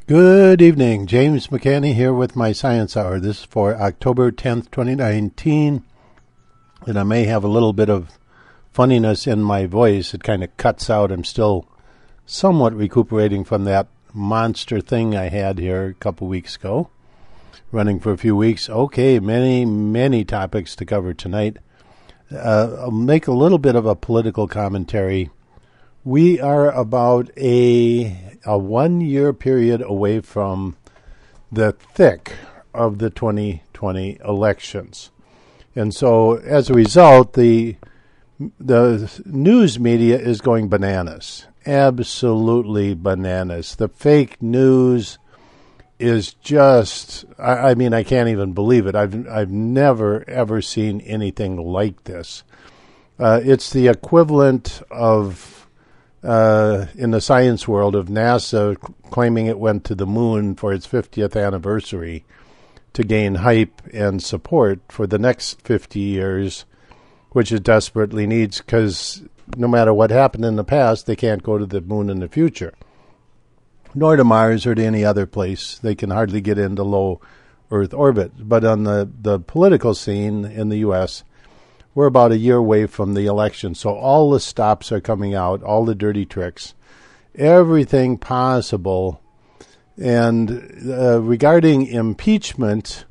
Good evening. James McCanney here with my Science Hour. This is for October 10th, 2019. And I may have a little bit of funniness in my voice. It kind of cuts out. I'm still somewhat recuperating from that monster thing I had here a couple weeks ago. Running for a few weeks. Okay, many topics to cover tonight. I'll make a little bit of a political commentary. We are about a 1 year period away from the thick of the 2020 elections. And so as a result, the news media is going bananas. Absolutely bananas. The fake news is just, I mean, I can't even believe it. I've never, ever seen anything like this. It's the equivalent of in the science world of NASA claiming it went to the moon for its 50th anniversary to gain hype and support for the next 50 years, which it desperately needs because no matter what happened in the past, they can't go to the moon in the future, nor to Mars or to any other place. They can hardly get into low Earth orbit. But on the political scene in the U.S., we're about a year away from the election, so all the stops are coming out, all the dirty tricks, everything possible. And regarding impeachment,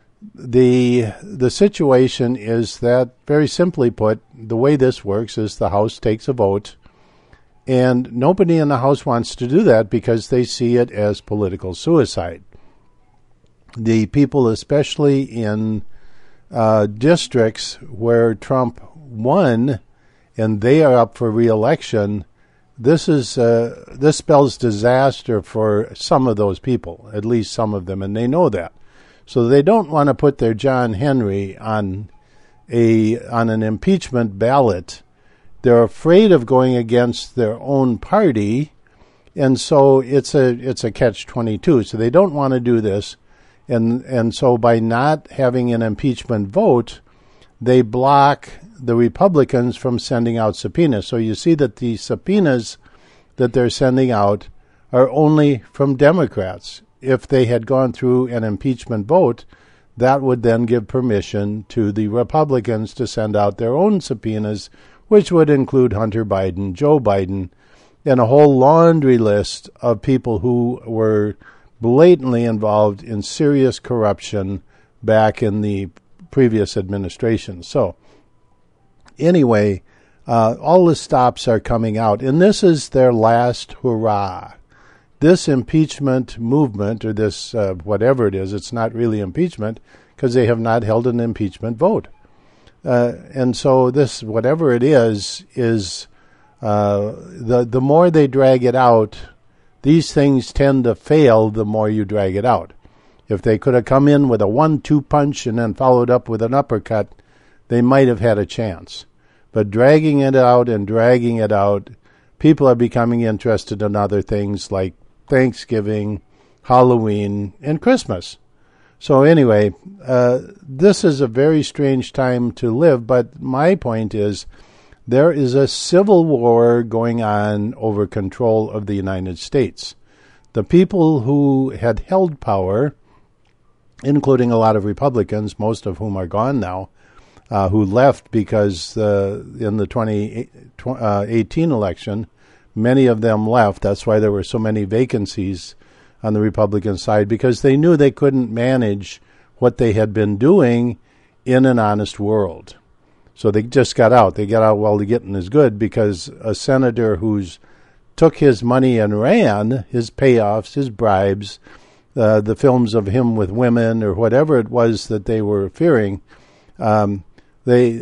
the situation is that, very simply put, the way this works is the House takes a vote, and nobody in the House wants to do that because they see it as political suicide. The people, especially in districts where Trump won and they are up for re-election, this spells disaster for some of those people, at least some of them, and they know that. So they don't want to put their John Henry on an impeachment ballot. They're afraid of going against their own party, and so it's a catch-22. So they don't want to do this. And so by not having an impeachment vote, they block the Republicans from sending out subpoenas. So you see that the subpoenas that they're sending out are only from Democrats. If they had gone through an impeachment vote, that would then give permission to the Republicans to send out their own subpoenas, which would include Hunter Biden, Joe Biden, and a whole laundry list of people who were blatantly involved in serious corruption back in the previous administration. So anyway, all the stops are coming out, and this is their last hurrah. This impeachment movement, or this whatever it is, it's not really impeachment because they have not held an impeachment vote. And so this, whatever it is the more they drag it out, these things tend to fail the more you drag it out. If they could have come in with a 1-2 punch and then followed up with an uppercut, they might have had a chance. But dragging it out, people are becoming interested in other things like Thanksgiving, Halloween, and Christmas. So anyway, this is a very strange time to live, but my point is there is a civil war going on over control of the United States. The people who had held power, including a lot of Republicans, most of whom are gone now, who left because in the 2018 election, many of them left. That's why there were so many vacancies on the Republican side, because they knew they couldn't manage what they had been doing in an honest world. So they just got out. They got out while the getting is good, because a senator who's took his money and ran, his payoffs, his bribes, the films of him with women or whatever it was that they were fearing, they're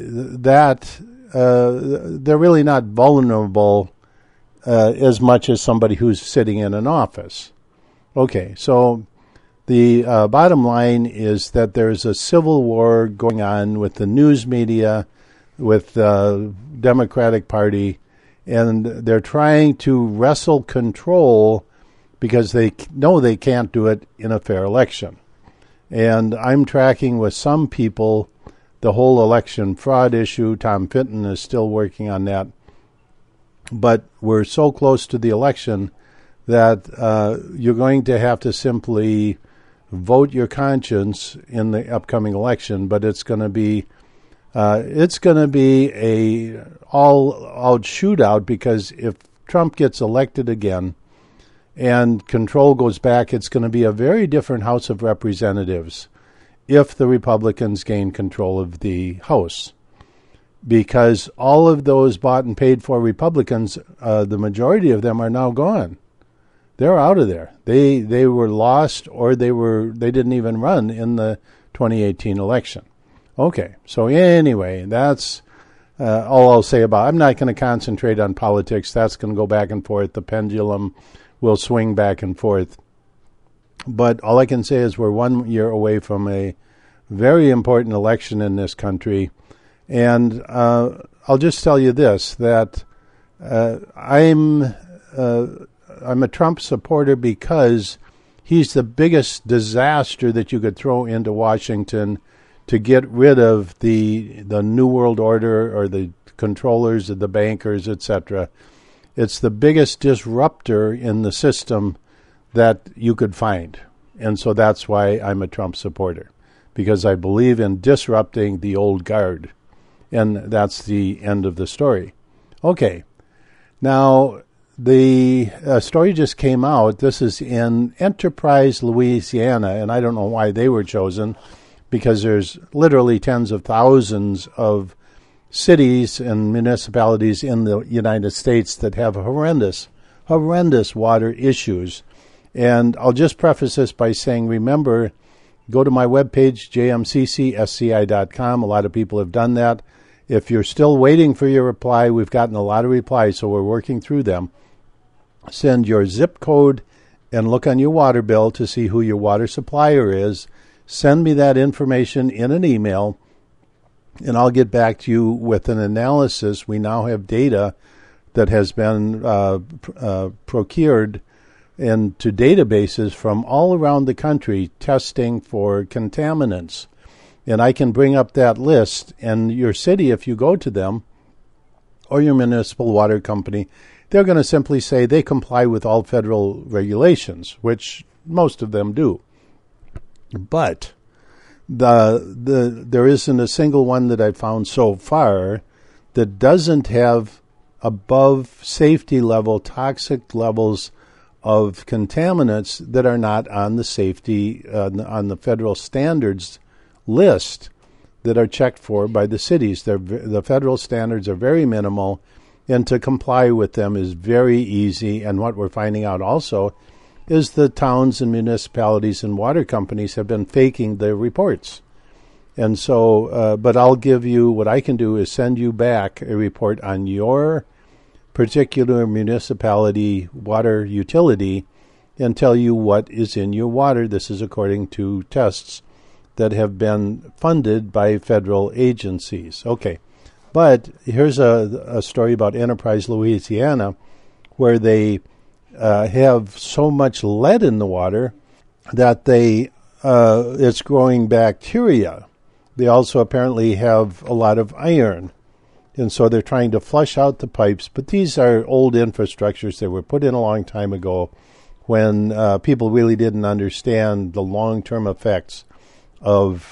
really not vulnerable as much as somebody who's sitting in an office. Okay, so the bottom line is that there's a civil war going on with the news media, with the Democratic Party, and they're trying to wrestle control because they know they can't do it in a fair election. And I'm tracking with some people the whole election fraud issue. Tom Fitton is still working on that. But we're so close to the election that you're going to have to simply vote your conscience in the upcoming election, but it's going to be a all-out shootout, because if Trump gets elected again and control goes back, it's going to be a very different House of Representatives if the Republicans gain control of the House, because all of those bought and paid for Republicans, the majority of them are now gone. They're out of there. They were lost, or they didn't even run in the 2018 election. Okay, so anyway, that's all I'll say about it. I'm not going to concentrate on politics. That's going to go back and forth. The pendulum will swing back and forth. But all I can say is we're 1 year away from a very important election in this country. And I'll just tell you this, that I'm a Trump supporter because he's the biggest disaster that you could throw into Washington to get rid of the New World Order or the controllers of the bankers, etc. It's the biggest disruptor in the system that you could find. And so that's why I'm a Trump supporter, because I believe in disrupting the old guard. And that's the end of the story. Okay. Now, the story just came out. This is in Enterprise, Louisiana, and I don't know why they were chosen, because there's literally tens of thousands of cities and municipalities in the United States that have horrendous water issues. And I'll just preface this by saying, remember, go to my webpage, jmccsci.com. A lot of people have done that. If you're still waiting for your reply, we've gotten a lot of replies, so we're working through them. Send your zip code and look on your water bill to see who your water supplier is. Send me that information in an email, and I'll get back to you with an analysis. We now have data that has been procured into databases from all around the country testing for contaminants. And I can bring up that list, and your city, if you go to them, or your municipal water company, they're going to simply say they comply with all federal regulations, which most of them do. But there isn't a single one that I've found so far that doesn't have above safety level toxic levels of contaminants that are not on the safety on the federal standards list that are checked for by the cities. The federal standards are very minimal, and to comply with them is very easy. And what we're finding out also is the towns and municipalities and water companies have been faking their reports. And so, but I'll give you, what I can do is send you back a report on your particular municipality water utility and tell you what is in your water. This is according to tests that have been funded by federal agencies. Okay, but here's a story about Enterprise, Louisiana, where they have so much lead in the water that it's growing bacteria. They also apparently have a lot of iron, and so they're trying to flush out the pipes. But these are old infrastructures that were put in a long time ago when people really didn't understand the long-term effects of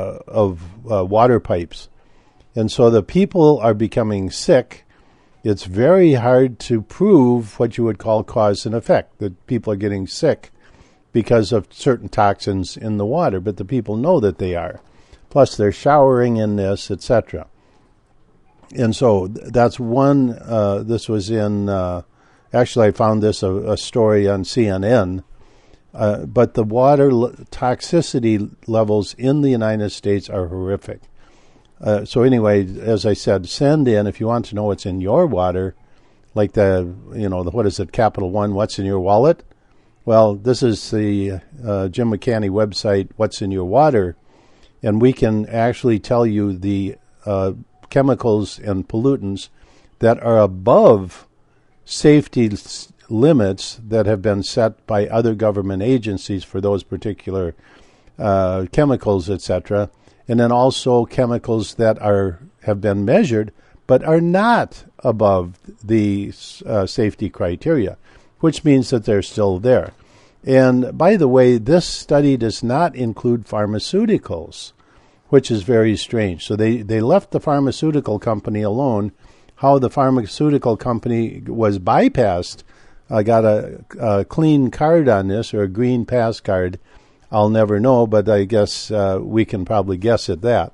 water pipes. And so the people are becoming sick. It's very hard to prove what you would call cause and effect, that people are getting sick because of certain toxins in the water, but the people know that they are. Plus, they're showering in this, etc. And so that's one. This was in, actually, I found this a story on CNN. But the water toxicity levels in the United States are horrific. So anyway, as I said, send in, if you want to know what's in your water, like what is it, Capital One, what's in your wallet? Well, this is the Jim McCanny website, What's in Your Water, and we can actually tell you the chemicals and pollutants that are above safety limits that have been set by other government agencies for those particular chemicals, etc., and then also chemicals that have been measured but are not above the safety criteria. which means that they're still there. And by the way, this study does not include pharmaceuticals, which is very strange. So they left the pharmaceutical company alone. How the pharmaceutical company was bypassed, I got a clean card on this, or a green pass card. I'll never know, but I guess we can probably guess at that.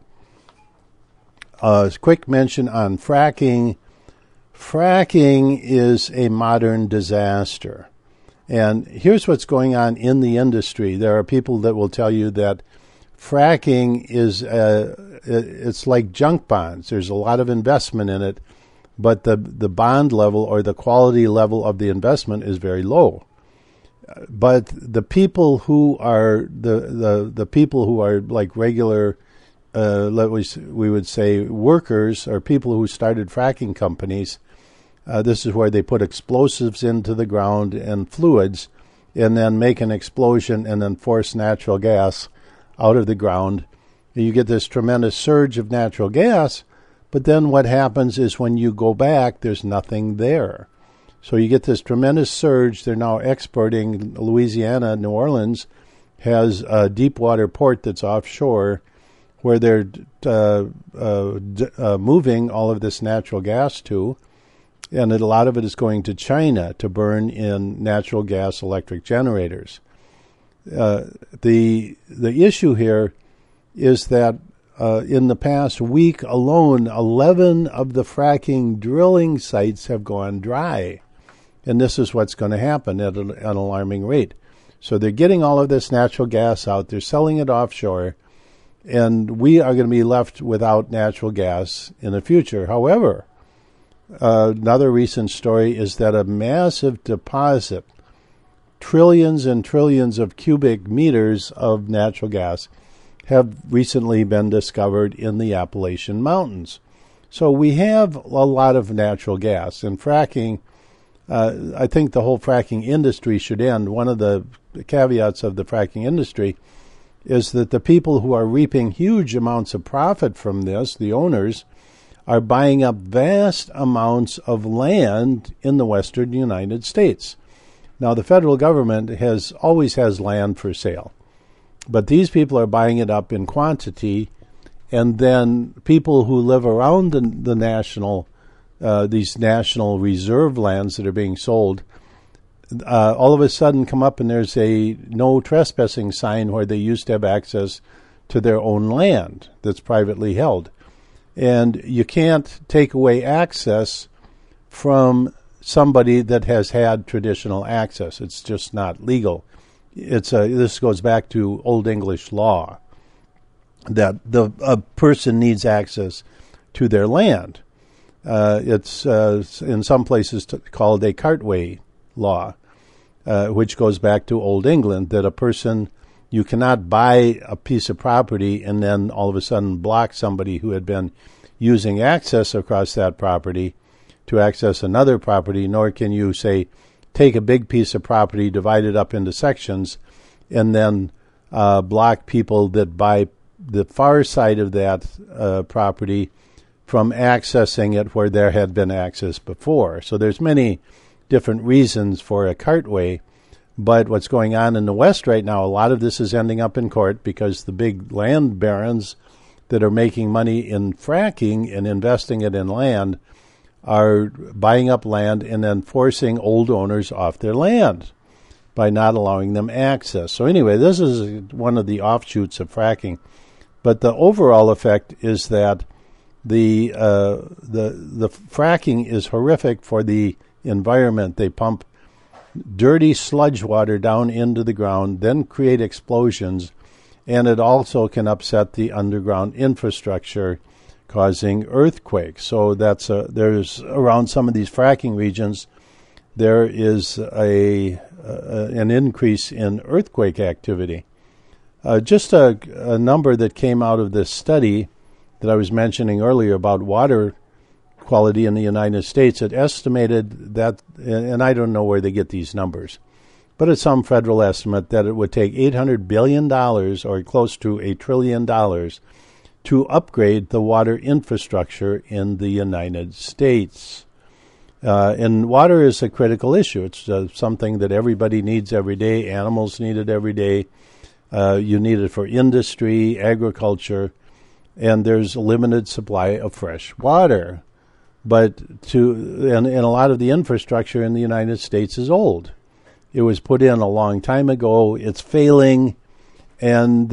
A quick mention on fracking. Fracking is a modern disaster. And here's what's going on in the industry. There are people that will tell you that fracking is it's like junk bonds. There's a lot of investment in it, but the bond level or the quality level of the investment is very low. But the people who are the people who are like regular, we would say workers, or people who started fracking companies. This is where they put explosives into the ground and fluids, and then make an explosion and then force natural gas out of the ground. You get this tremendous surge of natural gas, but then what happens is when you go back, there's nothing there. So you get this tremendous surge. They're now exporting. Louisiana, New Orleans, has a deep water port that's offshore where they're moving all of this natural gas to. And a lot of it is going to China to burn in natural gas electric generators. The issue here is that in the past week alone, 11 of the fracking drilling sites have gone dry. And this is what's going to happen at an alarming rate. So they're getting all of this natural gas out. They're selling it offshore. And we are going to be left without natural gas in the future. However, another recent story is that a massive deposit, trillions and trillions of cubic meters of natural gas, have recently been discovered in the Appalachian Mountains. So we have a lot of natural gas. And fracking, I think the whole fracking industry should end. One of the caveats of the fracking industry is that the people who are reaping huge amounts of profit from this, the owners, are buying up vast amounts of land in the western United States. Now, the federal government always has land for sale, but these people are buying it up in quantity, and then people who live around the national, these national reserve lands that are being sold, all of a sudden come up and there's a no trespassing sign where they used to have access to their own land that's privately held. And you can't take away access from somebody that has had traditional access. It's just not legal. This goes back to Old English law, that a person needs access to their land. It's in some places called a cartway law, which goes back to Old England, that a person, you cannot buy a piece of property and then all of a sudden block somebody who had been using access across that property to access another property, nor can you, say, take a big piece of property, divide it up into sections, and then block people that buy the far side of that property from accessing it where there had been access before. So there's many different reasons for a cartway. But what's going on in the West right now, a lot of this is ending up in court because the big land barons that are making money in fracking and investing it in land are buying up land and then forcing old owners off their land by not allowing them access. So anyway, this is one of the offshoots of fracking. But the overall effect is that the fracking is horrific for the environment. They pump dirty sludge water down into the ground, then create explosions, and it also can upset the underground infrastructure, causing earthquakes. So there's around some of these fracking regions, there is an increase in earthquake activity. Just a number that came out of this study that I was mentioning earlier about water quality in the United States, it estimated that, and I don't know where they get these numbers, but it's some federal estimate that it would take $800 billion or close to $1 trillion to upgrade the water infrastructure in the United States. And water is a critical issue. It's something that everybody needs every day. Animals need it every day. You need it for industry, agriculture, and there's a limited supply of fresh water. But and a lot of the infrastructure in the United States is old. It was put in a long time ago. It's failing, and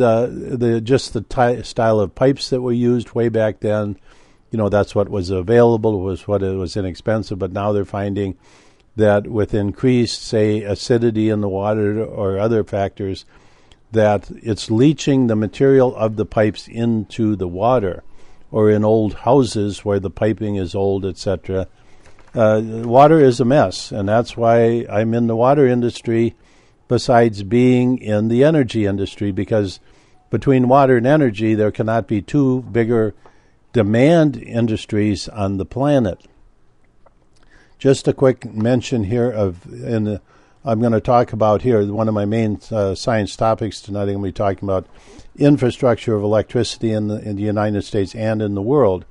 the style of pipes that were used way back then, that's what was available, was what it was inexpensive. But now they're finding that with increased, say, acidity in the water or other factors, that it's leaching the material of the pipes into the water, or in old houses where the piping is old, etc. Water is a mess, and that's why I'm in the water industry besides being in the energy industry, because between water and energy, there cannot be two bigger demand industries on the planet. Just a quick mention here I'm going to talk about here, one of my main science topics tonight. I'm going to be talking about infrastructure of electricity in the United States and in the world.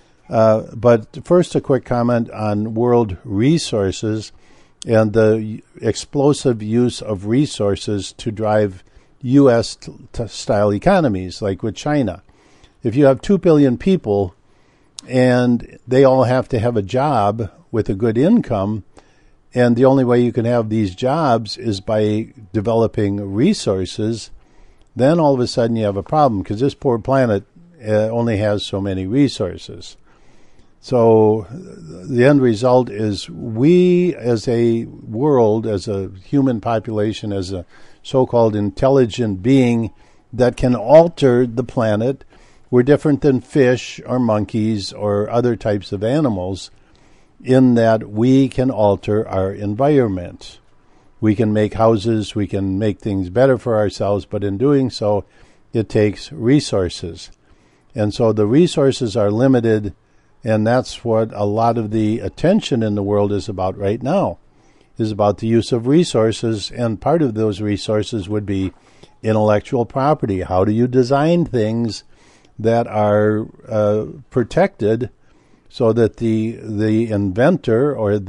But first, a quick comment on world resources and the explosive use of resources to drive U.S.-style economies, like with China. If you have 2 billion people and they all have to have a job with a good income, and the only way you can have these jobs is by developing resources, then all of a sudden you have a problem, because this poor planet only has so many resources. So the end result is we as a world, as a human population, as a so-called intelligent being that can alter the planet, we're different than fish or monkeys or other types of animals in that we can alter our environment. We can make houses, we can make things better for ourselves, but in doing so, it takes resources. And so the resources are limited, and that's what a lot of the attention in the world is about right now, is about the use of resources, and part of those resources would be intellectual property. How do you design things that are protected so that the inventor or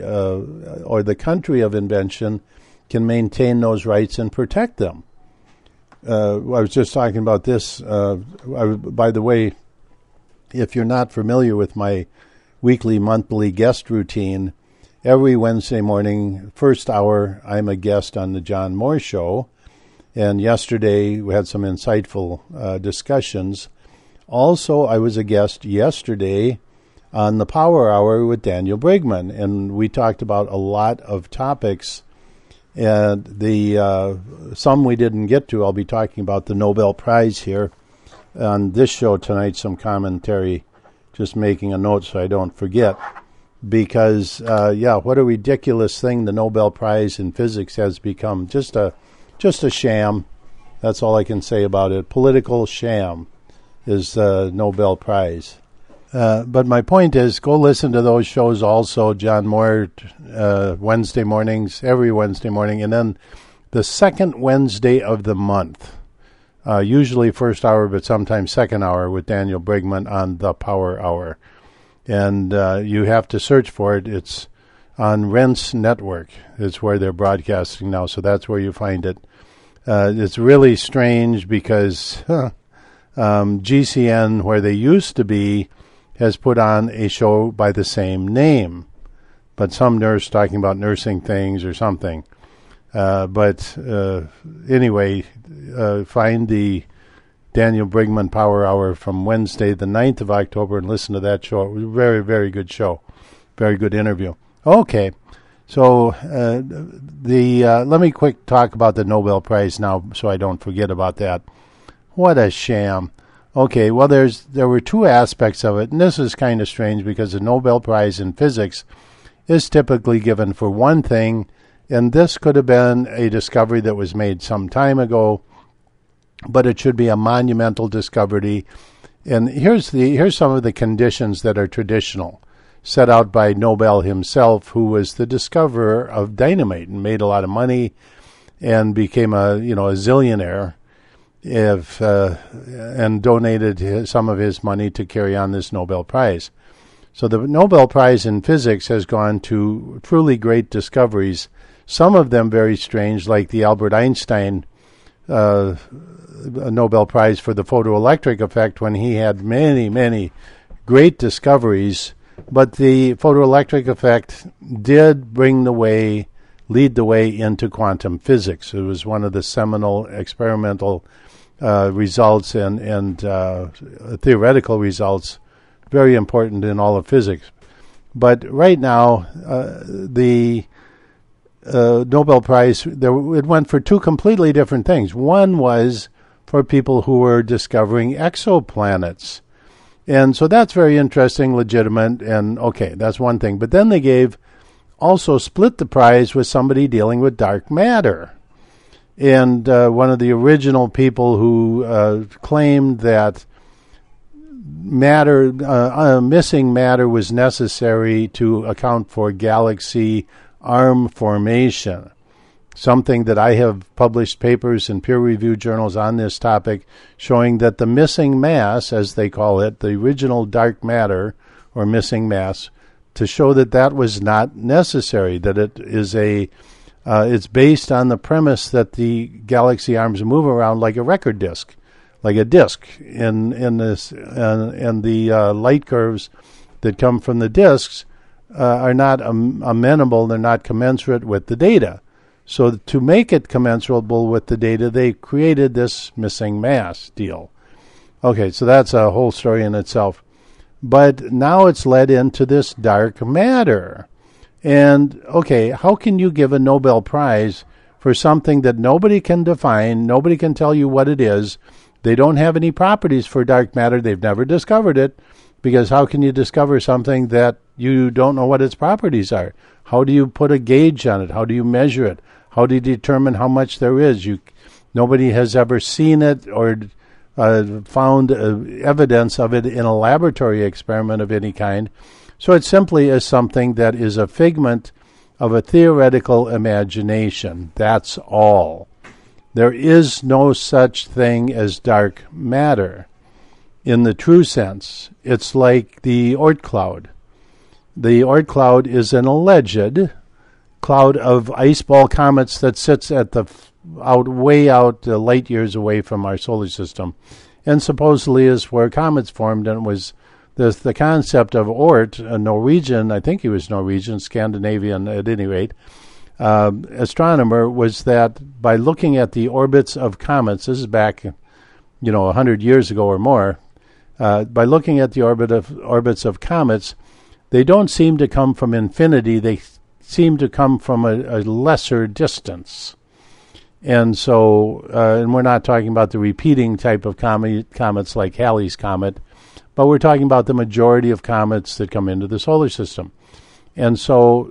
the country of invention can maintain those rights and protect them? I was just talking about this. By the way, if you're not familiar with my weekly, monthly guest routine, every Wednesday morning, first hour, I'm a guest on the John Moore Show. And yesterday, we had some insightful discussions. Also, I was a guest yesterday on the Power Hour with Daniel Brigman, and we talked about a lot of topics. And some we didn't get to. I'll be talking about the Nobel Prize here on this show tonight, some commentary, just making a note so I don't forget. Because, what a ridiculous thing the Nobel Prize in physics has become. Just a sham. That's all I can say about it. Political sham is the Nobel Prize. But my point is, go listen to those shows also, John Moore, Wednesday mornings, every Wednesday morning, and then the second Wednesday of the month, usually first hour, but sometimes second hour, with Daniel Brigman on the Power Hour. And you have to search for it. It's on Rense Network. It's where they're broadcasting now, so that's where you find it. It's really strange because GCN, where they used to be, has put on a show by the same name, but some nurse talking about nursing things or something. Anyway, find the Daniel Brigman Power Hour from Wednesday, the 9th of October, and listen to that show. It was a very, very good show. Very good interview. Okay, so let me quick talk about the Nobel Prize now so I don't forget about that. What a sham. Okay, well, there were two aspects of it, and this is kind of strange because the Nobel Prize in physics is typically given for one thing, and this could have been a discovery that was made some time ago, but it should be a monumental discovery. And here's some of the conditions that are traditional, set out by Nobel himself, who was the discoverer of dynamite and made a lot of money and became a zillionaire. And donated some of his money to carry on this Nobel Prize. So the Nobel Prize in Physics has gone to truly great discoveries, some of them very strange, like the Albert Einstein Nobel Prize for the photoelectric effect, when he had many, many great discoveries. But the photoelectric effect did lead the way into quantum physics. It was one of the seminal experimental results and theoretical results, very important in all of physics. But right now, the Nobel Prize, it went for two completely different things. One was for people who were discovering exoplanets. And so that's very interesting, legitimate, and okay, that's one thing. But then they also split the prize with somebody dealing with dark matter. And one of the original people who claimed that missing matter was necessary to account for galaxy arm formation, something that I have published papers in peer-reviewed journals on this topic, showing that the missing mass, as they call it, the original dark matter or missing mass, to show that was not necessary, that it is it's based on the premise that the galaxy arms move around like a record disc, like a disc in this, and the light curves that come from the discs are not amenable, they're not commensurate with the data. So to make it commensurable with the data, they created this missing mass deal. Okay, so that's a whole story in itself. But now it's led into this dark matter. And, okay, how can you give a Nobel Prize for something that nobody can define, nobody can tell you what it is? They don't have any properties for dark matter. They've never discovered it, because how can you discover something that you don't know what its properties are? How do you put a gauge on it? How do you measure it? How do you determine how much there is? Nobody has ever seen it or found evidence of it in a laboratory experiment of any kind. So it simply is something that is a figment of a theoretical imagination. That's all. There is no such thing as dark matter in the true sense. It's like the Oort cloud. The Oort cloud is an alleged cloud of ice ball comets that sits at way out light years away from our solar system, and supposedly is where comets formed. And it was the concept of Oort, a Norwegian, I think he was Norwegian, Scandinavian at any rate, astronomer, was that by looking at the orbits of comets, this is back 100 years ago or more, by looking at the orbits of comets, they don't seem to come from infinity, they seem to come from a lesser distance. And so, and we're not talking about the repeating type of comets like Halley's Comet, but we're talking about the majority of comets that come into the solar system. And so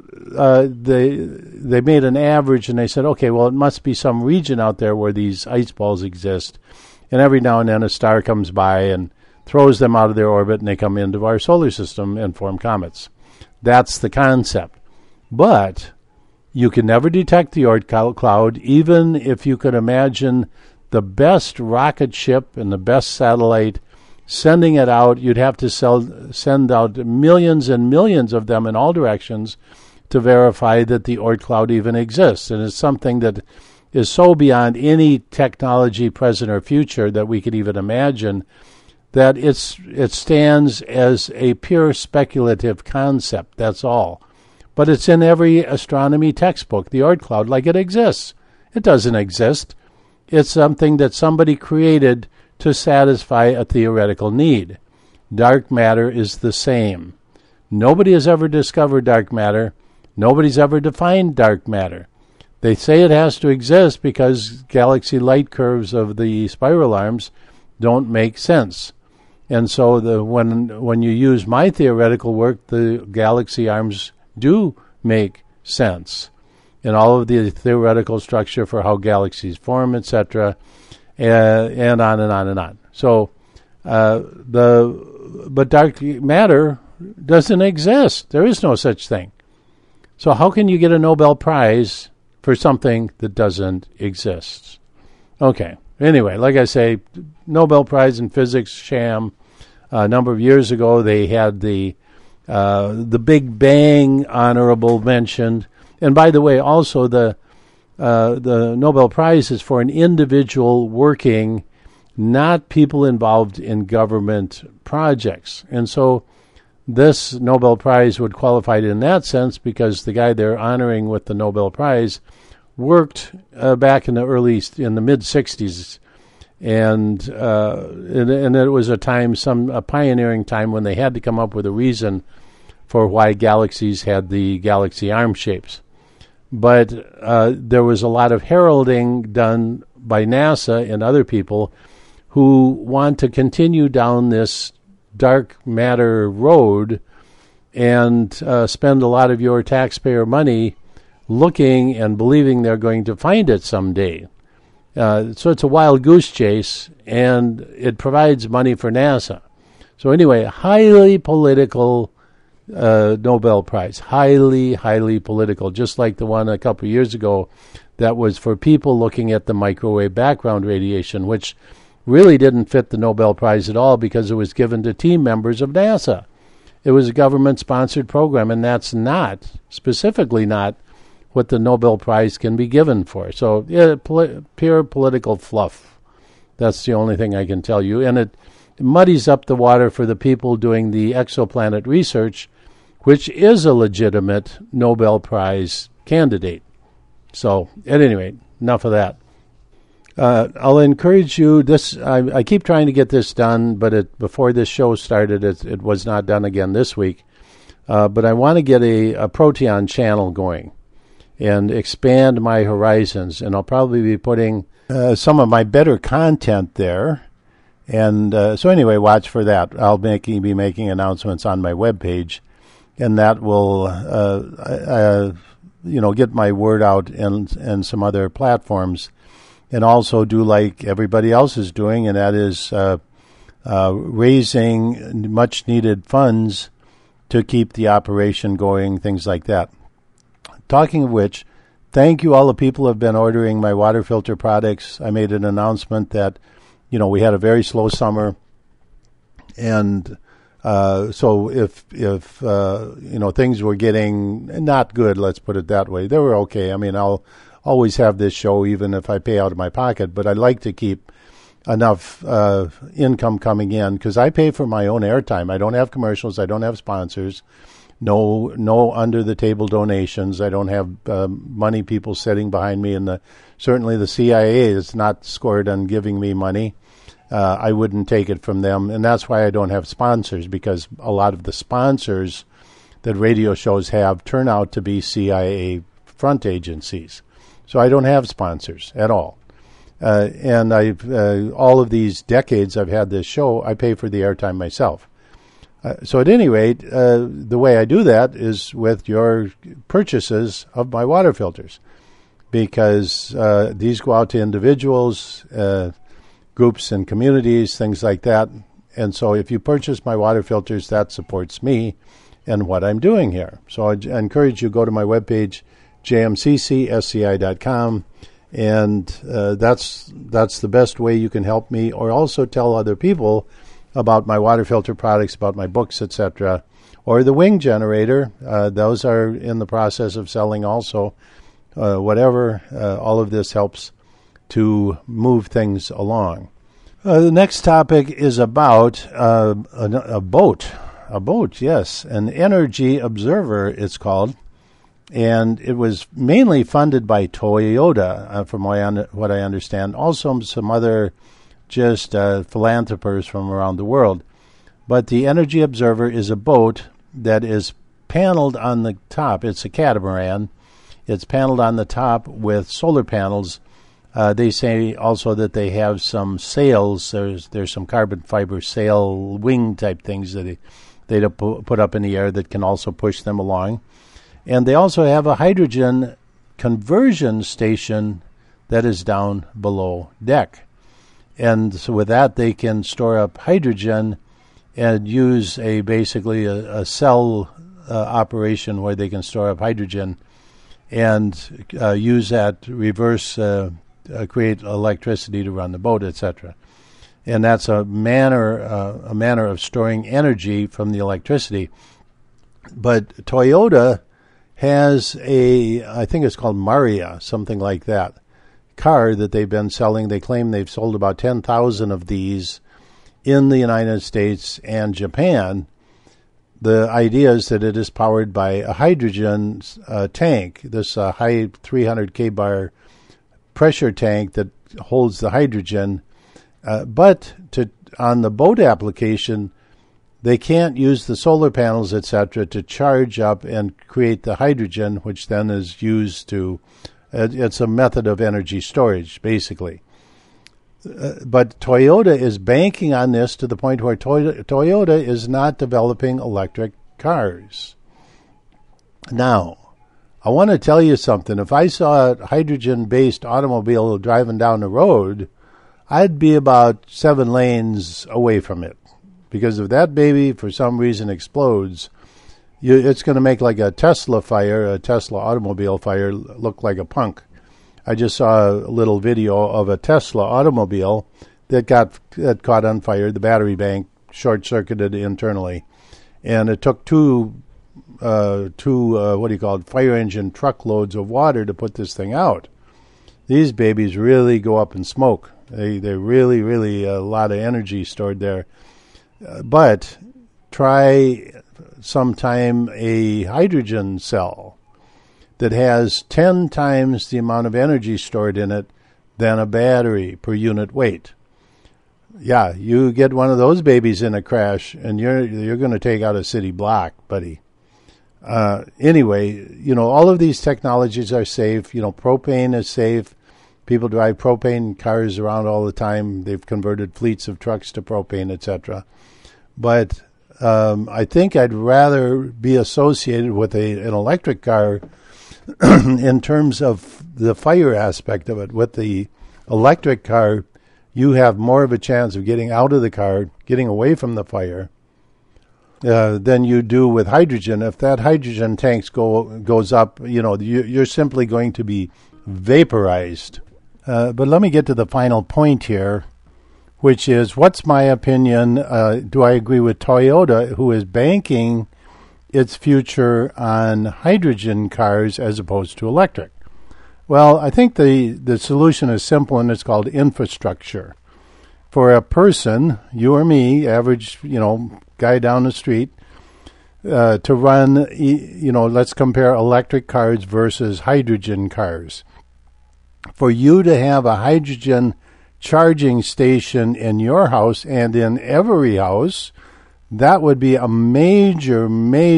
they made an average, and they said, okay, well, it must be some region out there where these ice balls exist. And every now and then a star comes by and throws them out of their orbit, and they come into our solar system and form comets. That's the concept. But you can never detect the Oort cloud, even if you could imagine the best rocket ship and the best satellite sending it out. You'd have to send out millions and millions of them in all directions to verify that the Oort cloud even exists. And it's something that is so beyond any technology, present or future, that we could even imagine, that it stands as a pure speculative concept. That's all. But it's in every astronomy textbook, the Oort cloud, like it exists. It doesn't exist. It's something that somebody created to satisfy a theoretical need. Dark matter is the same. Nobody has ever discovered dark matter. Nobody's ever defined dark matter. They say it has to exist because galaxy light curves of the spiral arms don't make sense. And so when you use my theoretical work, the galaxy arms do make sense in all of the theoretical structure for how galaxies form, etc., and on and on and on. So, but dark matter doesn't exist. There is no such thing. So how can you get a Nobel Prize for something that doesn't exist? Okay. Anyway, like I say, Nobel Prize in Physics sham. A number of years ago, they had the The Big Bang honorable mentioned. And by the way, also the Nobel Prize is for an individual working, not people involved in government projects. And so this Nobel Prize would qualify in that sense because the guy they're honoring with the Nobel Prize worked back in the mid 60s, and it was a pioneering time when they had to come up with a reason for why galaxies had the galaxy arm shapes. But there was a lot of heralding done by NASA and other people who want to continue down this dark matter road and spend a lot of your taxpayer money looking and believing they're going to find it someday. So it's a wild goose chase, and it provides money for NASA. So anyway, highly political Nobel Prize, highly, highly political, just like the one a couple of years ago that was for people looking at the microwave background radiation, which really didn't fit the Nobel Prize at all because it was given to team members of NASA. It was a government-sponsored program, and that's specifically not what the Nobel Prize can be given for. So, yeah, pure political fluff. That's the only thing I can tell you. And it muddies up the water for the people doing the exoplanet research, which is a legitimate Nobel Prize candidate. So, at any rate, enough of that. I'll encourage you. I keep trying to get this done, but before this show started, it was not done again this week. But I want to get a Proteon channel going and expand my horizons, and I'll probably be putting some of my better content there. And so anyway, watch for that. I'll be making announcements on my webpage, and that will get my word out and some other platforms. And also do like everybody else is doing, and that is raising much-needed funds to keep the operation going, things like that. Talking of which, thank you all the people who have been ordering my water filter products. I made an announcement that, we had a very slow summer, and so if things were getting not good, let's put it that way, they were okay. I mean, I'll always have this show even if I pay out of my pocket, but I like to keep enough income coming in because I pay for my own airtime. I don't have commercials. I don't have sponsors. No under-the-table donations. I don't have money people sitting behind me, and certainly the CIA is not scored on giving me money. I wouldn't take it from them, and that's why I don't have sponsors, because a lot of the sponsors that radio shows have turn out to be CIA front agencies. So I don't have sponsors at all. And all of these decades I've had this show, I pay for the airtime myself. So at any rate, the way I do that is with your purchases of my water filters, because these go out to individuals, groups and communities, things like that. And so if you purchase my water filters, that supports me and what I'm doing here. So I encourage you to go to my webpage, jmccsci.com, and that's the best way you can help me, or also tell other people about my water filter products, about my books, etc., or the wing generator. Those are in the process of selling also. Whatever, all of this helps to move things along. The next topic is about a boat. A boat, yes, an Energy Observer, it's called. And it was mainly funded by Toyota, from what I understand. Also some other just philanthropists from around the world. But the Energy Observer is a boat that is paneled on the top. It's a catamaran. It's paneled on the top with solar panels. They say also that they have some sails. There's some carbon fiber sail wing type things that they put up in the air that can also push them along. And they also have a hydrogen conversion station that is down below deck. And so with that, they can store up hydrogen and use basically a cell operation where they can store up hydrogen and use that to reverse, create electricity to run the boat, etc. And that's a manner of storing energy from the electricity. But Toyota has I think it's called Maria, something like that, car that they've been selling. They claim they've sold about 10,000 of these in the United States and Japan. The idea is that it is powered by a hydrogen tank, this high 300 kbar pressure tank that holds the hydrogen. But on the boat application, they can't use the solar panels, etc., to charge up and create the hydrogen, which then is used to, it's a method of energy storage, basically. But Toyota is banking on this to the point where Toyota is not developing electric cars. Now, I want to tell you something. If I saw a hydrogen-based automobile driving down the road, I'd be about 7 lanes away from it. Because if that baby, for some reason, explodes, it's going to make like a Tesla automobile fire, look like a punk. I just saw a little video of a Tesla automobile that caught on fire. The battery bank short-circuited internally. And it took two fire engine truckloads of water to put this thing out. These babies really go up in smoke. They really, a lot of energy stored there. But try sometime a hydrogen cell that has 10 times the amount of energy stored in it than a battery per unit weight. Yeah, you get one of those babies in a crash, and you're going to take out a city block, buddy. Anyway, all of these technologies are safe. Propane is safe. People drive propane cars around all the time. They've converted fleets of trucks to propane, etc. But I think I'd rather be associated with an electric car in terms of the fire aspect of it. With the electric car, you have more of a chance of getting out of the car, getting away from the fire, than you do with hydrogen. If that hydrogen tank goes up, you're simply going to be vaporized. But let me get to the final point here, which is, what's my opinion? Do I agree with Toyota, who is banking its future on hydrogen cars as opposed to electric? Well, I think the solution is simple, and it's called infrastructure. For a person, you or me, average, guy down the street, to run, let's compare electric cars versus hydrogen cars. For you to have a hydrogen charging station in your house and in every house, that would be a major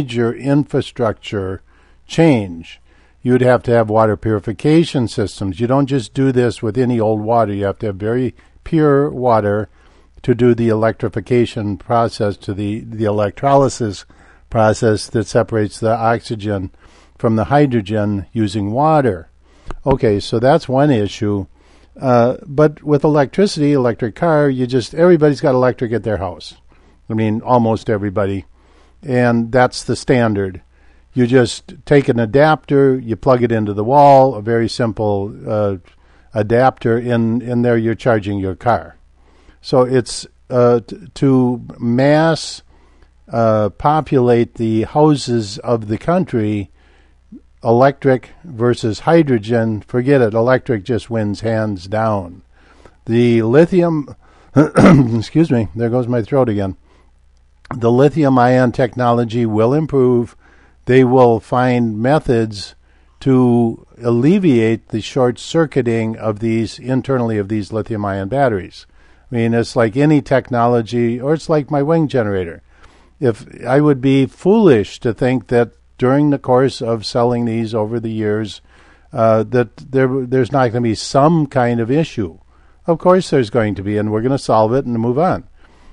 infrastructure change. You'd have to have water purification systems. You don't just do this with any old water. You have to have very pure water to do the electrification process, to the electrolysis process that separates the oxygen from the hydrogen using water. Okay, so that's one issue. But with electric car, everybody's got electric at their house. I mean, almost everybody. And that's the standard. You just take an adapter, you plug it into the wall, a very simple adapter. In there, you're charging your car. So it's to mass populate the houses of the country, electric versus hydrogen, forget it. Electric just wins hands down. The lithium, excuse me, there goes my throat again. The lithium-ion technology will improve. They will find methods to alleviate the short-circuiting of these lithium-ion batteries. I mean, it's like any technology, or it's like my wing generator. If I would be foolish to think that during the course of selling these over the years, that there's not going to be some kind of issue. Of course there's going to be, and we're going to solve it and move on.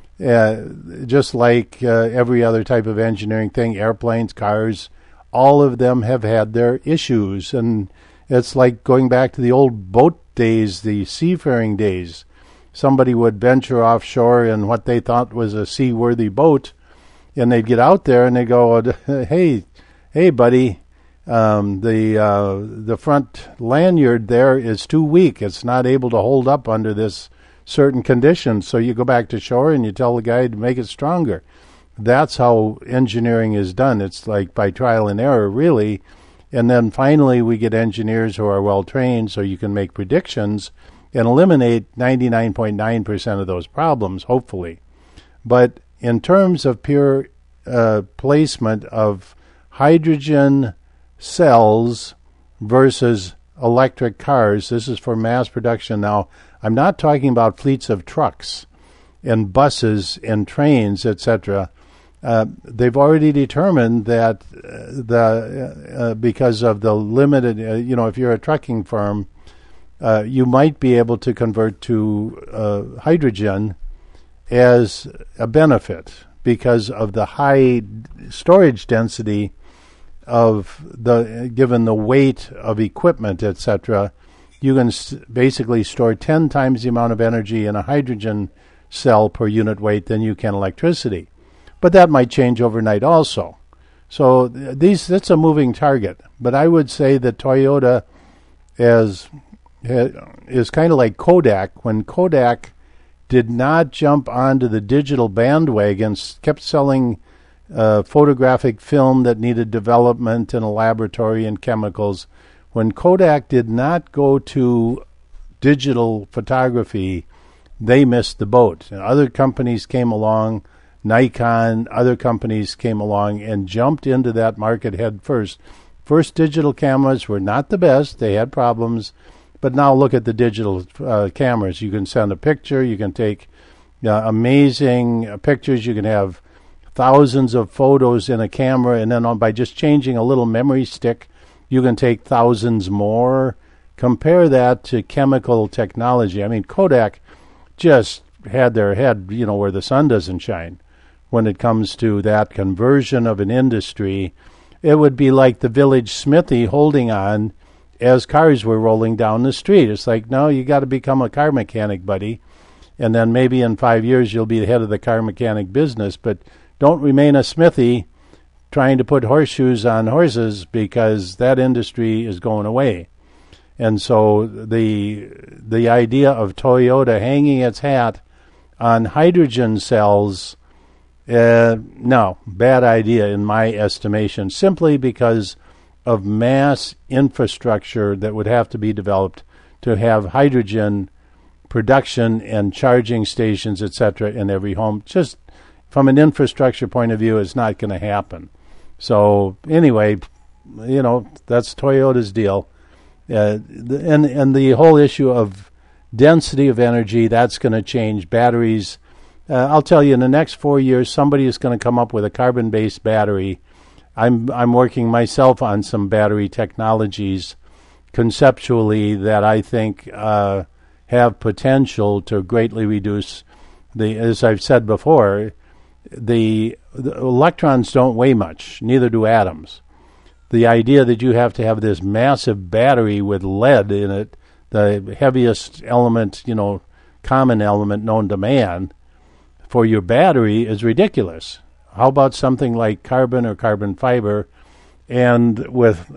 Just like every other type of engineering thing, airplanes, cars, all of them have had their issues. And it's like going back to the old boat days, the seafaring days. Somebody would venture offshore in what they thought was a seaworthy boat, and they'd get out there and they go, hey, buddy, the front lanyard there is too weak. It's not able to hold up under this certain conditions. So you go back to shore and you tell the guy to make it stronger. That's how engineering is done. It's like by trial and error, really. And then finally, we get engineers who are well trained so you can make predictions and eliminate 99.9% of those problems, hopefully. But in terms of pure placement of hydrogen cells versus electric cars, this is for mass production. Now, I'm not talking about fleets of trucks and buses and trains, etc. They've already determined that because of the limited, if you're a trucking firm, you might be able to convert to hydrogen as a benefit because of the high storage density of given the weight of equipment, etc. You can basically store 10 times the amount of energy in a hydrogen cell per unit weight than you can electricity. But that might change overnight also. So that's a moving target. But I would say that Toyota is kind of like Kodak. When Kodak did not jump onto the digital bandwagon, kept selling photographic film that needed development in a laboratory and chemicals. When Kodak did not go to digital photography, they missed the boat. And other companies came along, Nikon, other companies came along and jumped into that market head first. First digital cameras were not the best. They had problems. But now look at the digital cameras. You can send a picture. You can take amazing pictures. You can have thousands of photos in a camera, and then by just changing a little memory stick, you can take thousands more. Compare that to chemical technology. I mean, Kodak just had their head, where the sun doesn't shine when it comes to that conversion of an industry. It would be like the village smithy holding on as cars were rolling down the street. It's like, no, you got to become a car mechanic, buddy. And then maybe in 5 years you'll be the head of the car mechanic business, but don't remain a smithy trying to put horseshoes on horses, because that industry is going away. And so the idea of Toyota hanging its hat on hydrogen cells, no, bad idea in my estimation, simply because of mass infrastructure that would have to be developed to have hydrogen production and charging stations, etc., in every home. Just from an infrastructure point of view, it's not going to happen. So anyway, that's Toyota's deal. And the whole issue of density of energy, that's going to change. Batteries, I'll tell you, in the next 4 years, somebody is going to come up with a carbon-based battery. I'm working myself on some battery technologies conceptually that I think have potential to greatly reduce as I've said before, the electrons don't weigh much, neither do atoms. The idea that you have to have this massive battery with lead in it, the heaviest element, common element known to man, for your battery is ridiculous. How about something like carbon or carbon fiber, and with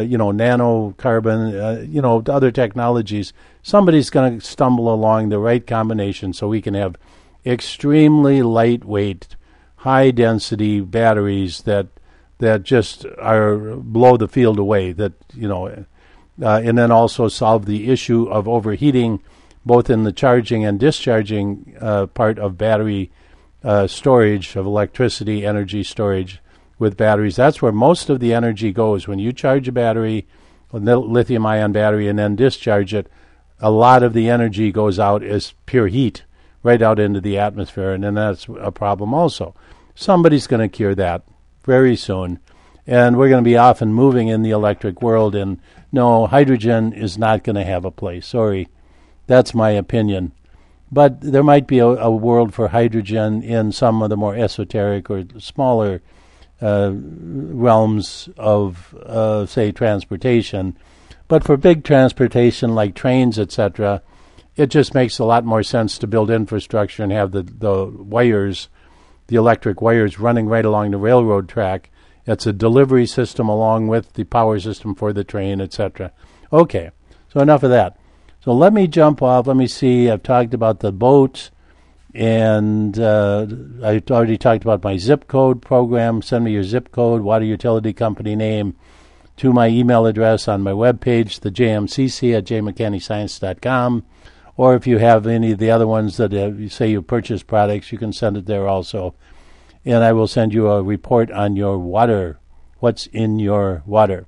nanocarbon, other technologies? Somebody's going to stumble along the right combination so we can have extremely lightweight, high density batteries that just blow the field away. And then also solve the issue of overheating, both in the charging and discharging part of battery storage of electricity, energy storage with batteries. That's where most of the energy goes. When you charge a battery, a lithium-ion battery, and then discharge it, a lot of the energy goes out as pure heat right out into the atmosphere, and then that's a problem also. Somebody's going to cure that very soon, and we're going to be off and moving in the electric world, and no, hydrogen is not going to have a place. Sorry, that's my opinion. But there might be a world for hydrogen in some of the more esoteric or smaller realms of, say, transportation. But for big transportation like trains, etc., it just makes a lot more sense to build infrastructure and have the wires, the electric wires, running right along the railroad track. It's a delivery system along with the power system for the train, etc. Okay, so enough of that. So let me jump off. Let me see. I've talked about the boats. And I already talked about my zip code program. Send me your zip code, water utility company name, to my email address on my webpage, the JMCC at jmcannyscience.com. Or if you have any of the other ones that you say you purchase products, you can send it there also. And I will send you a report on your water, what's in your water.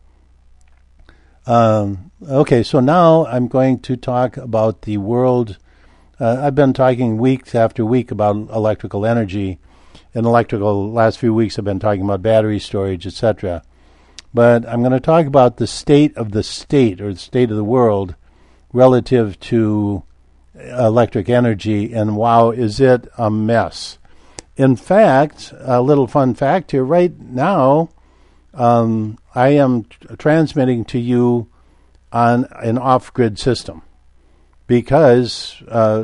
Okay, so now I'm going to talk about the world. I've been talking week after week about electrical energy. Last few weeks I've been talking about battery storage, etc. But I'm going to talk about the state of the state, or the state of the world, relative to electric energy, and wow, is it a mess. In fact, a little fun fact here, right now, I am transmitting to you on an off-grid system because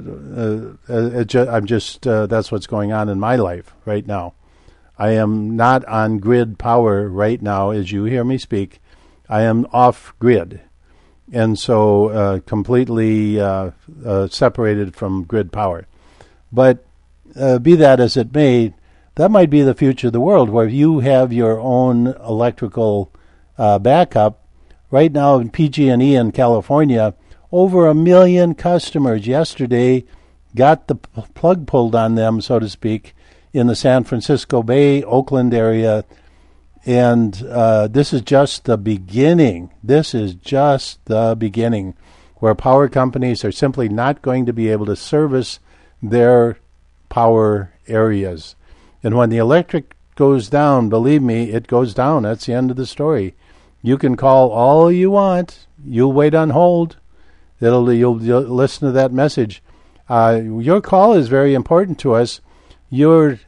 that's what's going on in my life right now. I am not on grid power right now as you hear me speak. I am off-grid, and so completely separated from grid power. But be that as it may, that might be the future of the world, where you have your own electrical backup. Right now in PG&E in California, over 1 million customers yesterday got the plug pulled on them, so to speak, in the San Francisco Bay, Oakland area. And this is just the beginning. This is just the beginning, where power companies are simply not going to be able to service their power areas. And when the electric goes down, believe me, it goes down. That's the end of the story. You can call all you want. You'll wait on hold. You'll listen to that message. Your call is very important to us. We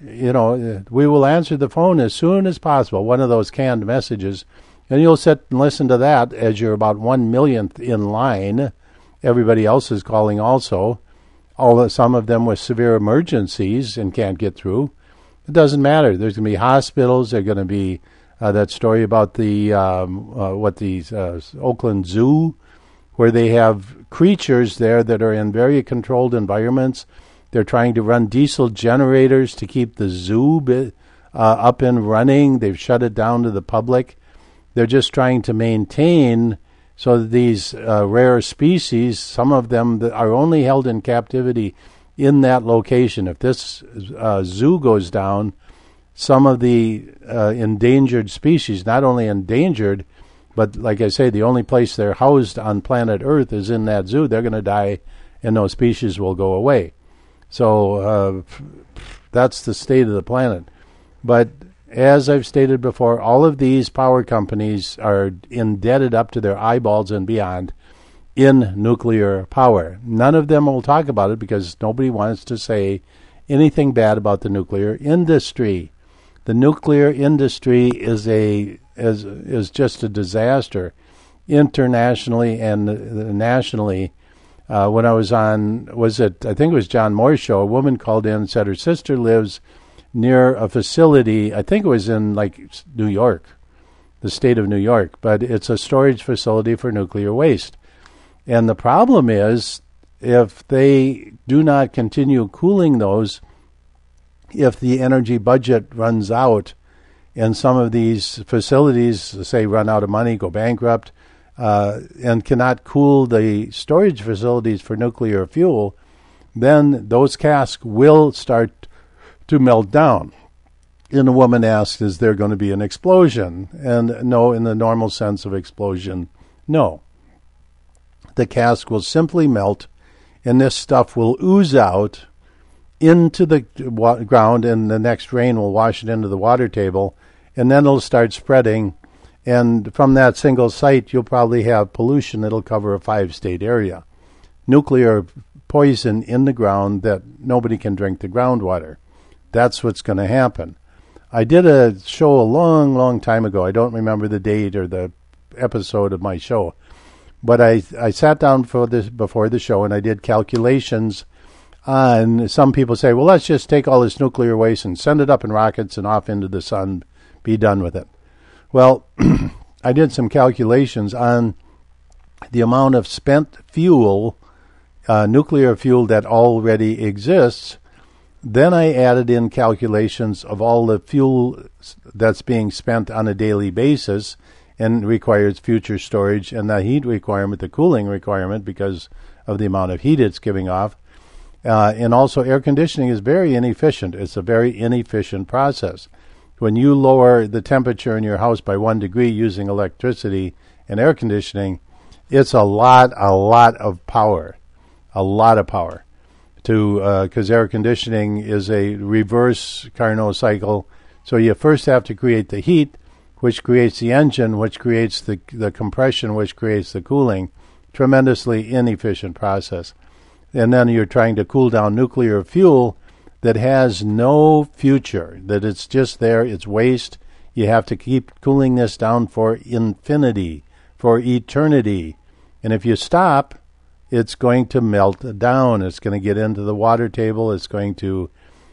will answer the phone as soon as possible. One of those canned messages, and you'll sit and listen to that as you're about 1 millionth in line. Everybody else is calling also. Some of them with severe emergencies and can't get through. It doesn't matter. There's going to be hospitals. There's going to be that story about the Oakland Zoo, where they have creatures there that are in very controlled environments. They're trying to run diesel generators to keep the zoo up and running. They've shut it down to the public. They're just trying to maintain so that these rare species, some of them that are only held in captivity in that location. If this zoo goes down, some of the endangered species, not only endangered, but like I say, the only place they're housed on planet Earth is in that zoo. They're going to die, and those species will go away. So that's the state of the planet. But as I've stated before, all of these power companies are indebted up to their eyeballs and beyond in nuclear power. None of them will talk about it because nobody wants to say anything bad about the nuclear industry. The nuclear industry is just a disaster internationally and nationally. When I was on, I think it was John Moore's show, a woman called in and said her sister lives near a facility, I think it was in New York, the state of New York, but it's a storage facility for nuclear waste. And the problem is, if they do not continue cooling those, if the energy budget runs out and some of these facilities, say, run out of money, go bankrupt, and cannot cool the storage facilities for nuclear fuel, then those casks will start to melt down. And the woman asked, is there going to be an explosion? And no, in the normal sense of explosion, no. The cask will simply melt, and this stuff will ooze out into the ground, and the next rain will wash it into the water table, and then it'll start spreading. And from that single site, you'll probably have pollution that'll cover a 5-state area. Nuclear poison in the ground that nobody can drink the groundwater. That's what's going to happen. I did a show a long, long time ago. I don't remember the date or the episode of my show. But I sat down before the show and I did calculations on, some people say, well, let's just take all this nuclear waste and send it up in rockets and off into the sun, be done with it. Well, I did some calculations on the amount of spent fuel, nuclear fuel that already exists, Then I added in calculations of all the fuel that's being spent on a daily basis and requires future storage and the heat requirement, the cooling requirement, because of the amount of heat it's giving off. And also air conditioning is very inefficient. It's a very inefficient process. When you lower the temperature in your house by 1 degree using electricity and air conditioning, it's a lot of power. A lot of power. Because air conditioning is a reverse Carnot cycle. So you first have to create the heat, which creates the engine, which creates the compression, which creates the cooling. Tremendously inefficient process. And then you're trying to cool down nuclear fuel that has no future, that it's just there, it's waste. You have to keep cooling this down for infinity, for eternity. And if you stop, it's going to melt down. It's going to get into the water table. It's going to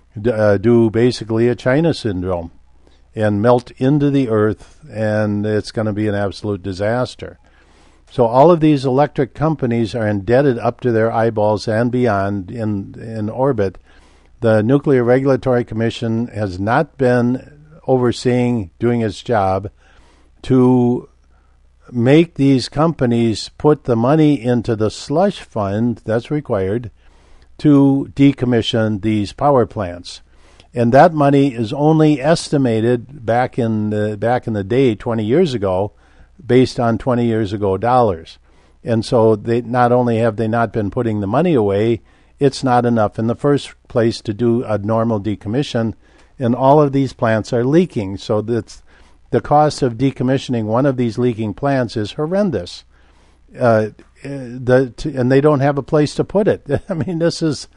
do basically a China syndrome and melt into the earth, and it's going to be an absolute disaster. So all of these electric companies are indebted up to their eyeballs and beyond in orbit. The Nuclear Regulatory Commission has not been doing its job to make these companies put the money into the slush fund that's required to decommission these power plants. And that money is only estimated back in the day 20 years ago based on 20 years ago dollars. And so they not only have they not been putting the money away, it's not enough in the first place to do a normal decommission, and all of these plants are leaking. So that's the cost of decommissioning one of these leaking plants is horrendous. And they don't have a place to put it. I mean, this is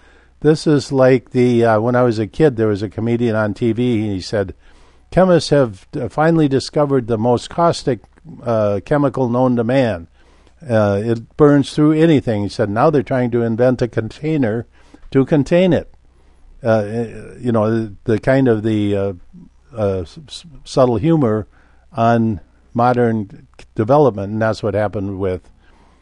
like when I was a kid, there was a comedian on TV. He said, chemists have finally discovered the most caustic chemical known to man. It burns through anything. He said, now they're trying to invent a container to contain it. The kind of the subtle humor on modern development, and that's what happened with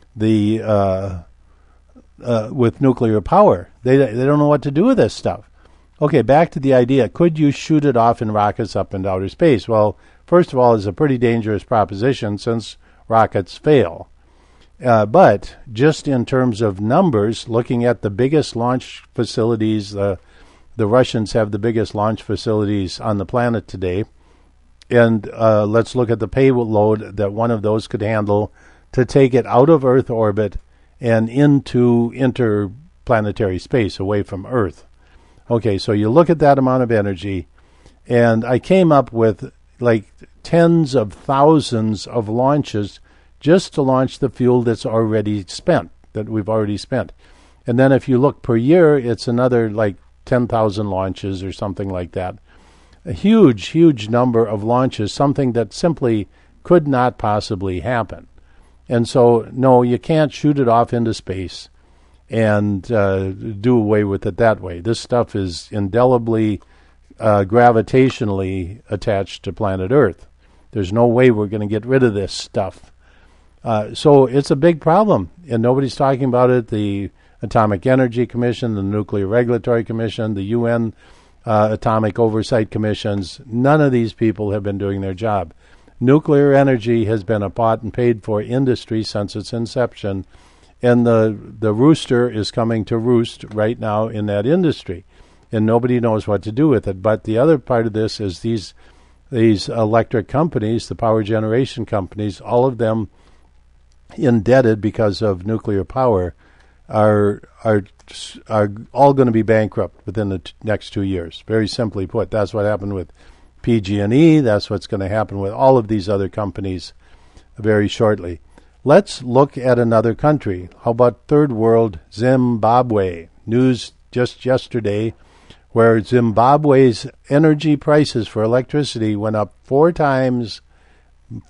the with nuclear power. They don't know what to do with this stuff. Okay, back to the idea. Could you shoot it off in rockets up into outer space? Well, first of all, it's a pretty dangerous proposition since rockets fail. But just in terms of numbers, looking at the biggest launch facilities, the Russians have the biggest launch facilities on the planet today. And let's look at the payload that one of those could handle to take it out of Earth orbit and into interplanetary space away from Earth. Okay, so you look at that amount of energy, and I came up with like tens of thousands of launches just to launch the fuel that's already spent, that we've already spent. And then if you look per year, it's another like 10,000 launches or something like that. A huge, huge number of launches, something that simply could not possibly happen. And so, no, you can't shoot it off into space and do away with it that way. This stuff is indelibly gravitationally attached to planet Earth. There's no way we're going to get rid of this stuff. So it's a big problem, and nobody's talking about it. The Atomic Energy Commission, the Nuclear Regulatory Commission, the UN Atomic Oversight Commissions, none of these people have been doing their job. Nuclear energy has been a bought and paid for industry since its inception, and the rooster is coming to roost right now in that industry, and nobody knows what to do with it. But the other part of this is these electric companies, the power generation companies, all of them indebted because of nuclear power, are all going to be bankrupt within the next 2 years. Very simply put, that's what happened with PG&E. That's what's going to happen with all of these other companies very shortly. Let's look at another country. How about third world Zimbabwe? News just yesterday where Zimbabwe's energy prices for electricity went up four times, that's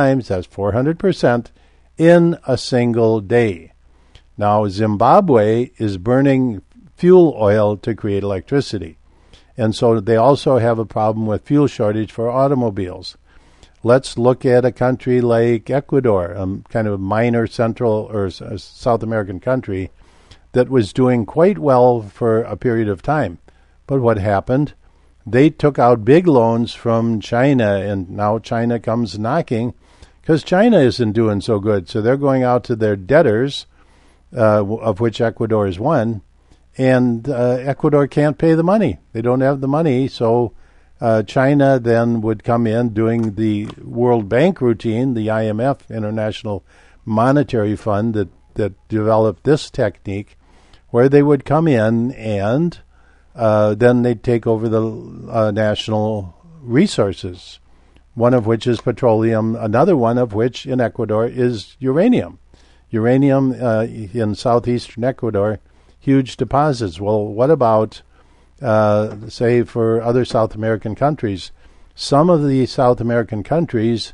400%, in a single day. Now, Zimbabwe is burning fuel oil to create electricity. And so they also have a problem with fuel shortage for automobiles. Let's look at a country like Ecuador, kind of a minor Central or South American country that was doing quite well for a period of time. But what happened? They took out big loans from China, and now China comes knocking because China isn't doing so good. So they're going out to their debtors, of which Ecuador is one, and Ecuador can't pay the money. They don't have the money, so China then would come in doing the World Bank routine, the IMF, International Monetary Fund, that developed this technique, where they would come in and then they'd take over the national resources, one of which is petroleum, another one of which in Ecuador is uranium. Uranium in southeastern Ecuador, huge deposits. Well, what about, say, for other South American countries? Some of the South American countries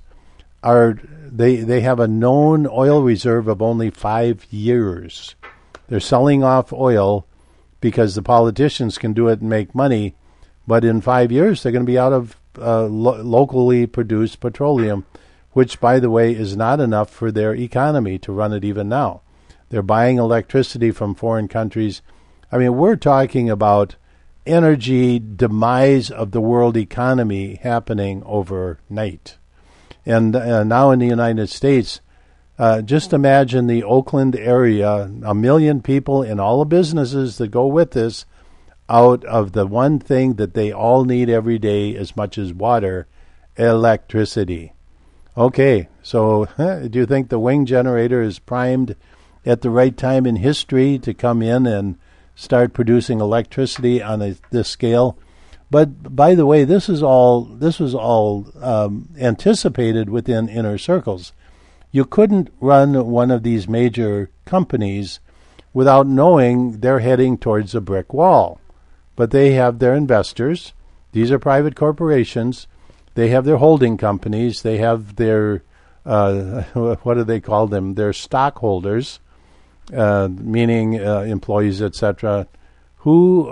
they have a known oil reserve of only 5 years. They're selling off oil because the politicians can do it and make money, but in 5 years they're going to be out of locally produced petroleum, which, by the way, is not enough for their economy to run it even now. They're buying electricity from foreign countries. I mean, we're talking about energy demise of the world economy happening overnight. And now in the United States, just imagine the Oakland area, 1 million people and all the businesses that go with this, out of the one thing that they all need every day as much as water, electricity. Okay, so do you think the wing generator is primed at the right time in history to come in and start producing electricity on this scale? But by the way, this was all anticipated within inner circles. You couldn't run one of these major companies without knowing they're heading towards a brick wall. But they have their investors. These are private corporations. They have their holding companies. They have their, what do they call them? Their stockholders, meaning employees, etc. Who,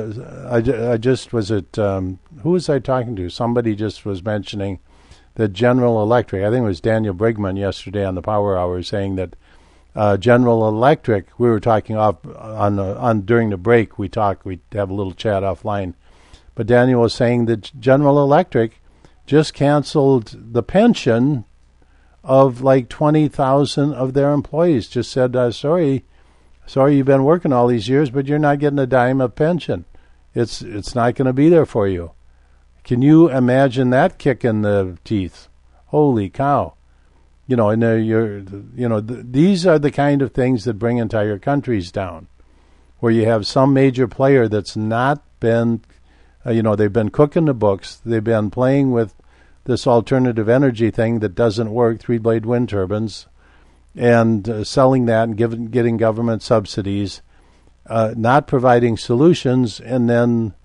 I just was at, who was I talking to? Somebody just was mentioning that General Electric, I think it was Daniel Brigman yesterday on the Power Hour, saying that General Electric, we were talking on during the break, we have a little chat offline, but Daniel was saying that General Electric just canceled the pension of like 20,000 of their employees. Just said, sorry, you've been working all these years, but you're not getting a dime of pension. It's not going to be there for you. Can you imagine that kick in the teeth? Holy cow! You know, and these are the kind of things that bring entire countries down, where you have some major player that's not been, they've been cooking the books, they've been playing with this alternative energy thing that doesn't work, 3-blade wind turbines, and selling that and getting government subsidies, not providing solutions, and then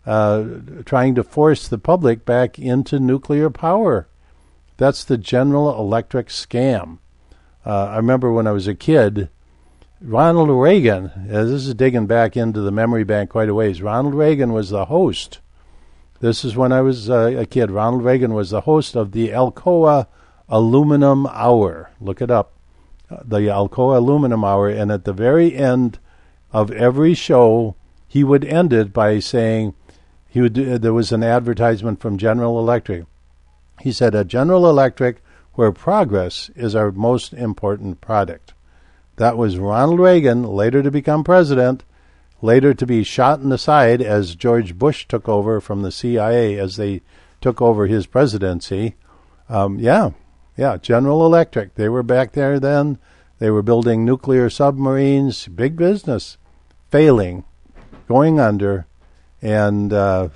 trying to force the public back into nuclear power. That's the General Electric scam. I remember when I was a kid, Ronald Reagan, this is digging back into the memory bank quite a ways, Ronald Reagan was the host. This is when I was a kid. Ronald Reagan was the host of the Alcoa Aluminum Hour. Look it up. The Alcoa Aluminum Hour. And at the very end of every show, he would end it by saying, there was an advertisement from General Electric. He said, at General Electric, where progress is our most important product. That was Ronald Reagan, later to become president, later to be shot in the side as George Bush took over from the CIA as they took over his presidency. General Electric. They were back there then. They were building nuclear submarines, big business, failing, going under. And, no,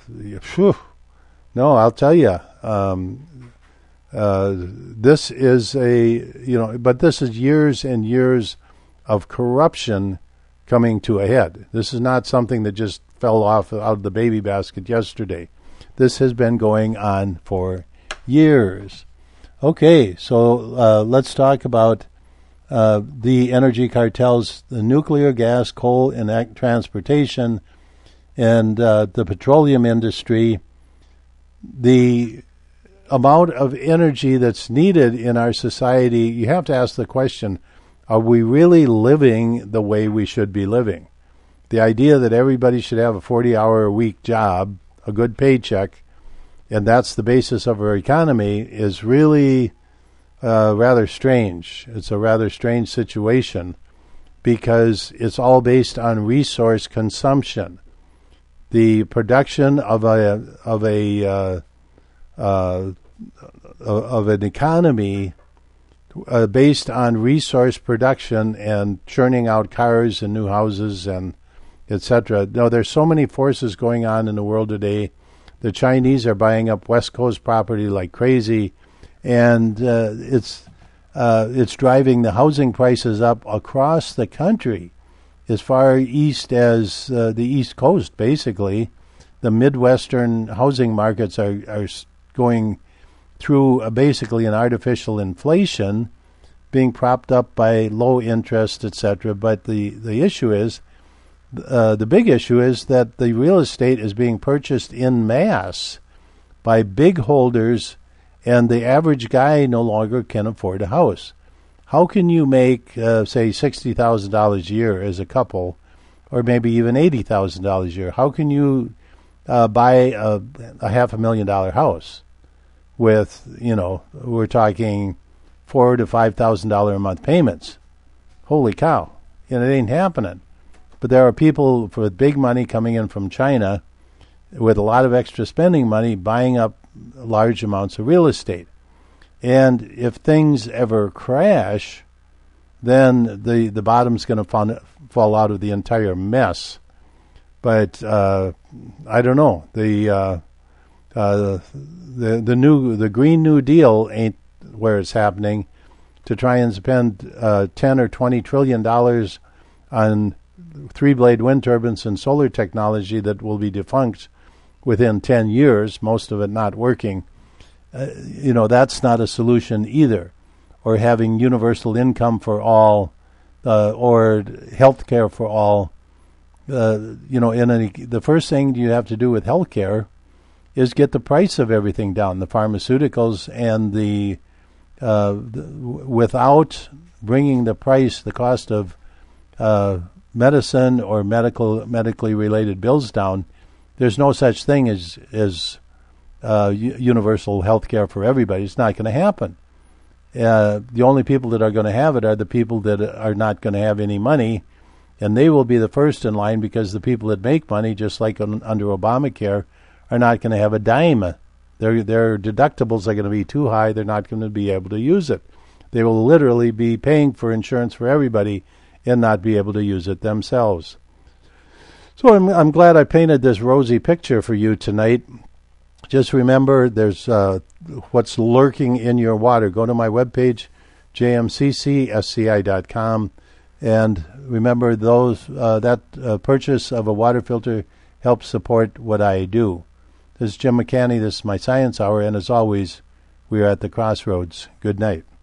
I'll tell you, this is but this is years and years of corruption coming to a head. This is not something that just fell out of the baby basket yesterday. This has been going on for years. Okay, so let's talk about the energy cartels, the nuclear, gas, coal, and transportation, and the petroleum industry. The amount of energy that's needed in our society, you have to ask the question, are we really living the way we should be living? the idea that everybody should have a 40-hour-a-week job, a good paycheck, and that's the basis of our economy is really rather strange. It's a rather strange situation because it's all based on resource consumption. The production of an economy based on resource production and churning out cars and new houses and etc. No, there's so many forces going on in the world today. The Chinese are buying up West Coast property like crazy, and it's driving the housing prices up across the country, as far east as the East Coast. Basically, the Midwestern housing markets are going through basically an artificial inflation, being propped up by low interest, etc. But the issue is, the big issue is that the real estate is being purchased in mass by big holders, and the average guy no longer can afford a house. How can you make, say, $60,000 a year as a couple, or maybe even $80,000 a year? How can you buy a $500,000 house with, we're talking $4,000 to $5,000 a month payments? Holy cow! And it ain't happening. But there are people with big money coming in from China with a lot of extra spending money buying up large amounts of real estate. And if things ever crash, then the bottom's going to fall out of the entire mess. But I don't know. The Green New Deal ain't where it's happening, to try and spend $10 or $20 trillion on three-blade wind turbines and solar technology that will be defunct within 10 years, most of it not working. That's not a solution either. Or having universal income for all, or health care for all. The first thing you have to do with health care is get the price of everything down, the pharmaceuticals, and without bringing the cost of medicine or medically related bills down, there's no such thing as universal health care for everybody. It's not going to happen. The only people that are going to have it are the people that are not going to have any money, and they will be the first in line, because the people that make money, just like under Obamacare, are not going to have a dime. Their deductibles are going to be too high. They're not going to be able to use it. They will literally be paying for insurance for everybody and not be able to use it themselves. So I'm glad I painted this rosy picture for you tonight. Just remember, there's what's lurking in your water. Go to my webpage, jmccsci.com, and remember that purchase of a water filter helps support what I do. This is Jim McCanny. This is my Science Hour, and as always, we are at the crossroads. Good night.